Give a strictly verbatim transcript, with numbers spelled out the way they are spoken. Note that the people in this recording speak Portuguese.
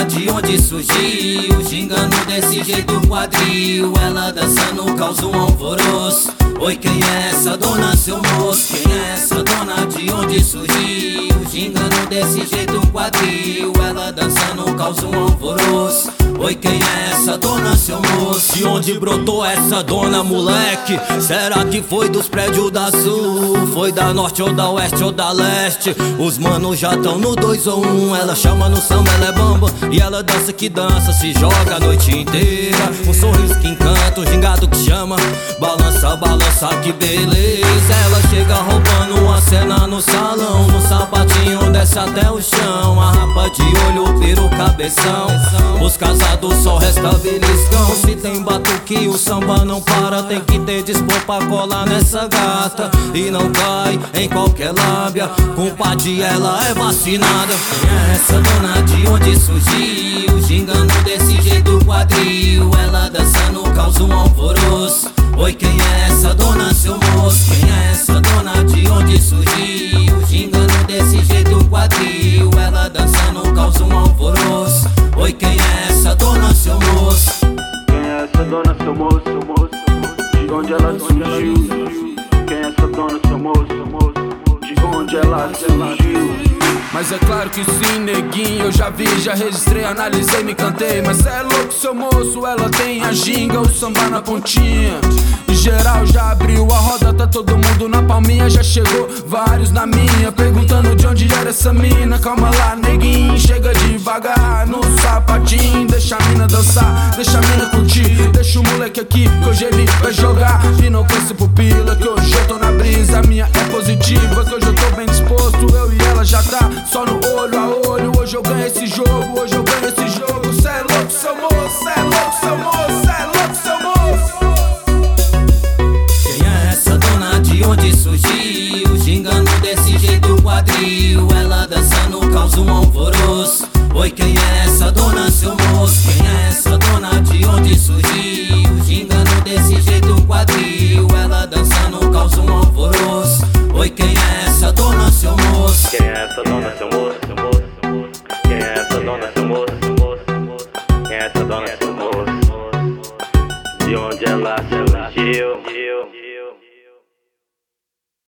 de onde surgiu, gingando desse jeito quadril. Ela dançando causa um alvoroço. Oi, quem é essa dona, seu moço? Quem é essa dona, de onde surgiu, gingando desse jeito quadril. Ela dançando causa um alvoroço. Oi, quem é essa dona, seu moço? De onde brotou essa dona, moleque? Será que foi dos prédios da Sul? Foi da Norte ou da Oeste ou da Leste? Os manos já tão no dois ou um. Ela chama no samba, ela é bamba, e ela dança que dança, se joga a noite inteira. Um sorriso que encanta, um gingado que chama. Balança, balança, que beleza. Ela chega roubando uma cena no salão. No sapatinho desce até o chão. A rapa de olho, vira o cabeção. Os casados só resta beliscão. Se tem batuque, o samba não para. Tem que ter dispor pra colar nessa gata. E não cai em qualquer lábia. Compadre, ela é vacinada. Quem é essa dona, de onde surgiu, gingando desse jeito quadril. Ela dançando causa um alvoroço. Oi, quem é essa dona, seu moço? Quem é essa dona, de onde surgiu, gingando desse jeito quadril. Ela dançando causa um alvoroço. Oi, quem é essa dona, seu moço? Quem é essa dona, seu moço? De onde ela surgiu? Quem é essa dona, seu moço? De onde ela surgiu? Mas é claro que sim, neguinho, eu já vi, já registrei, analisei, me cantei. Mas é louco, seu moço, ela tem a ginga, o samba na pontinha. Em geral já abriu a roda, tá todo mundo na palminha. Já chegou vários na minha, perguntando de onde era essa mina. Calma lá, neguinho, chega devagar no sapatinho. Deixa a mina dançar, deixa a mina curtir. Deixa o moleque aqui, que hoje ele vai jogar. E não canse pupila, que hoje eu tô na brisa. A minha é positiva, que hoje eu tô bem disposto. Eu e ela já tá só no olho a olho. Hoje eu ganho esse jogo, hoje eu ganho esse jogo. Cê é louco, seu moço, cê é louco, seu moço, cê é louco, seu moço. Quem é essa dona, de onde surgiu, gingando desse jeito quadril. Ela dançando causa um alvoroço. Oi, quem